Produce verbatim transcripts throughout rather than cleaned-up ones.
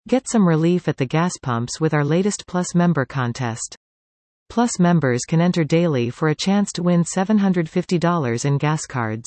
Get some relief at the gas pumps with our latest Plus member contest. Plus members can enter daily for a chance to win seven hundred fifty dollars in gas cards.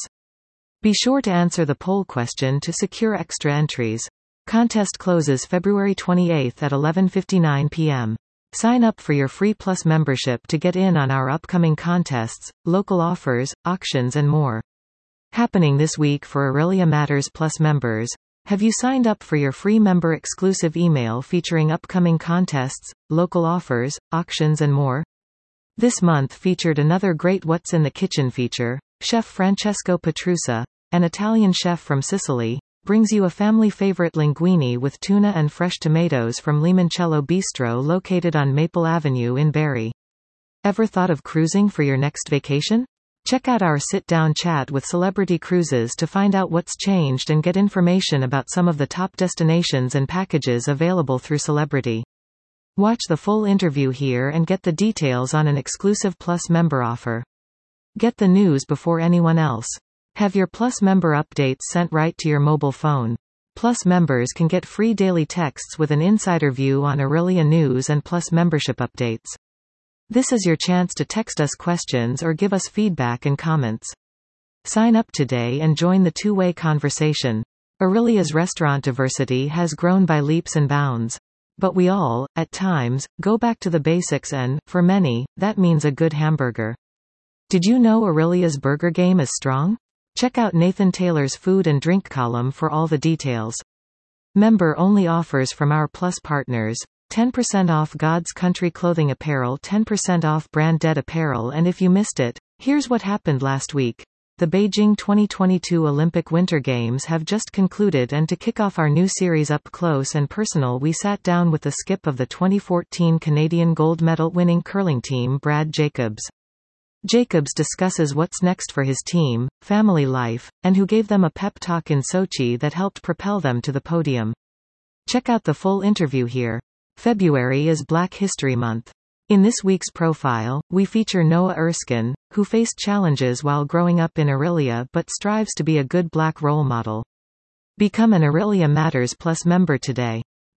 Be sure to answer the poll question to secure extra entries. Contest closes February twenty-eighth at eleven fifty-nine p m Sign up for your free Plus membership to get in on our upcoming contests, local offers, auctions and more. Happening this week for Aurelia Matters Plus members. Have you signed up for your free member exclusive email featuring upcoming contests, local offers, auctions and more? This month featured another great What's in the Kitchen feature. Chef Francesco Petrusa, an Italian chef from Sicily, brings you a family favorite linguine with tuna and fresh tomatoes from Limoncello Bistro located on Maple Avenue in Barrie. Ever thought of cruising for your next vacation? Check out our sit-down chat with Celebrity Cruises to find out what's changed and get information about some of the top destinations and packages available through Celebrity. Watch the full interview here and get the details on an exclusive Plus member offer. Get the news before anyone else. Have your Plus member updates sent right to your mobile phone. Plus members can get free daily texts with an insider view on Aurelia news and Plus membership updates. This is your chance to text us questions or give us feedback and comments. Sign up today and join the two-way conversation. Aurelia's restaurant diversity has grown by leaps and bounds. But we all, at times, go back to the basics and, for many, that means a good hamburger. Did you know Aurelia's burger game is strong? Check out Nathan Taylor's food and drink column for all the details. Member-only offers from our Plus partners. ten percent off God's Country clothing apparel, ten percent off Brand Dead apparel, and if you missed it, here's what happened last week. The Beijing twenty twenty-two Olympic Winter Games have just concluded, and to kick off our new series Up Close and Personal, we sat down with the skip of the twenty fourteen Canadian gold medal winning curling team, Brad Jacobs. Jacobs discusses what's next for his team, family life, and who gave them a pep talk in Sochi that helped propel them to the podium. Check out the full interview here. February is Black History Month. In this week's profile, we feature Noah Erskine, who faced challenges while growing up in Aurelia but strives to be a good Black role model. Become an Aurelia Matters Plus member today.